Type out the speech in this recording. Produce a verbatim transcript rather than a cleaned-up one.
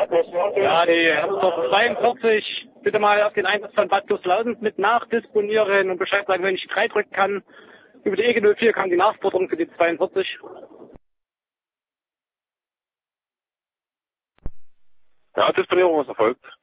Ja, die Hamster zweiundvierzig, bitte mal auf den Einsatz von Bad Duslausen mit nachdisponieren und Bescheid sagen, wenn ich drei drücken kann. Über die E G null vier kam die Nachforderung für die zweiundvierzig. Ja, Disponierung ist erfolgt.